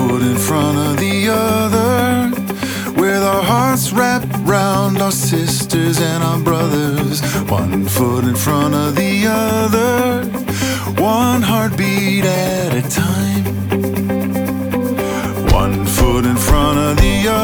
foot in front of the other, with our hearts wrapped round our sisters and our brothers. One foot in front of the other, one heartbeat at a time. One foot in front of the